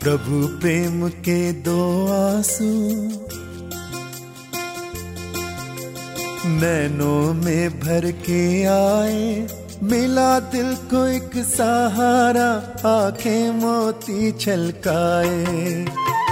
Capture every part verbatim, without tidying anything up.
प्रभु प्रेम के दो आंसू नैनों में भर के आए, मिला दिल को एक सहारा, आंखें मोती छलकाए।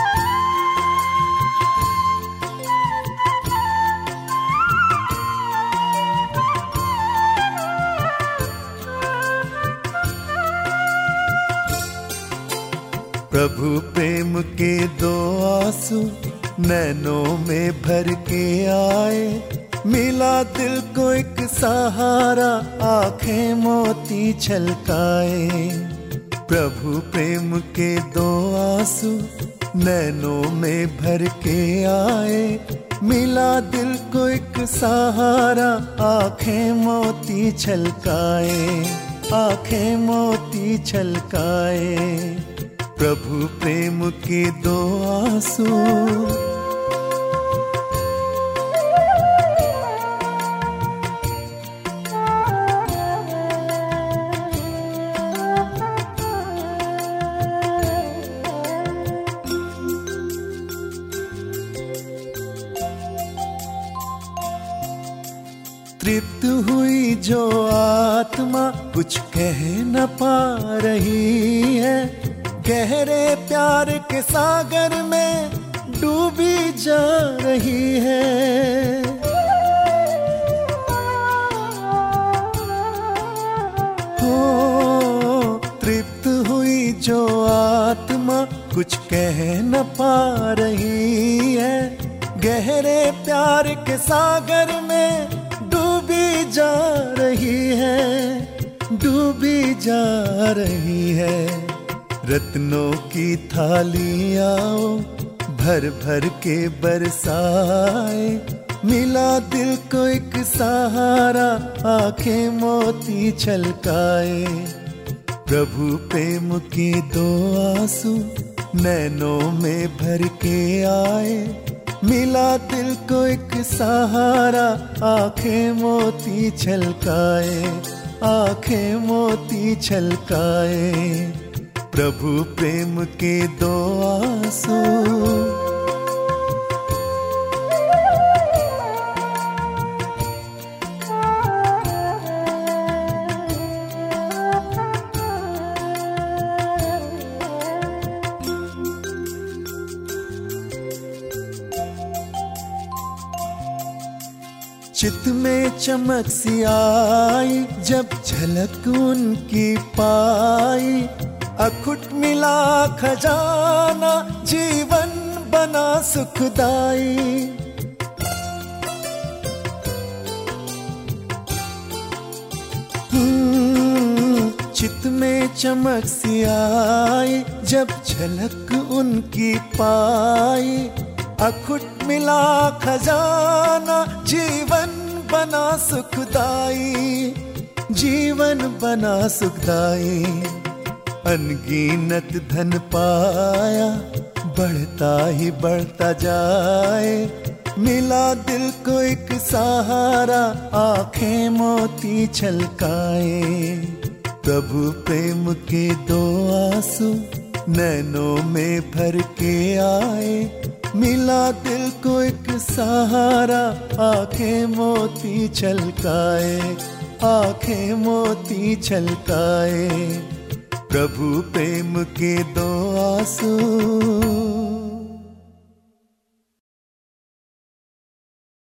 प्रभु प्रेम के दो आंसू नैनों में भर के आए, मिला दिल को एक सहारा, आंखें मोती छलकाए। प्रभु प्रेम के दो आंसू नैनों में भर के आए, मिला दिल को एक सहारा, आंखें मोती छलकाए, आंखें मोती छलकाए। प्रभु प्रेम के दो आंसू। तृप्त हुई जो आत्मा कुछ कह न पा रही है, गहरे प्यार के सागर में डूबी जा रही है। हो तृप्त हुई जो आत्मा कुछ कह न पा रही है, गहरे प्यार के सागर में डूबी जा रही है, डूबी जा रही है। रत्नों की थाली आओ भर भर के बरसाए, मिला दिल को एक सहारा, आंखें मोती छलकाए। प्रभु प्रेम के दो आंसू नैनों में भर के आए, मिला दिल को एक सहारा, आंखें मोती छलकाए, आंखें मोती छलकाए। प्रभु प्रेम के दो आंसू। चित में चमक सी आई जब झलक उनकी पाई, अखुट मिला खजाना, जीवन बना सुखदाई। चित में चमक सी आई जब झलक उनकी पाई, अखुट मिला खजाना, जीवन बना सुखदाई, जीवन बना सुखदाई। अनगिनत धन पाया, बढ़ता ही बढ़ता जाए, मिला दिल को एक सहारा, आंखें मोती छलकाए। प्रभु प्रेम के दो आंसू नैनों में भर के आए, मिला दिल को एक सहारा, आंखें मोती छलकाए, आंखें मोती छलकाए। प्रभु प्रेम के दो आंसू।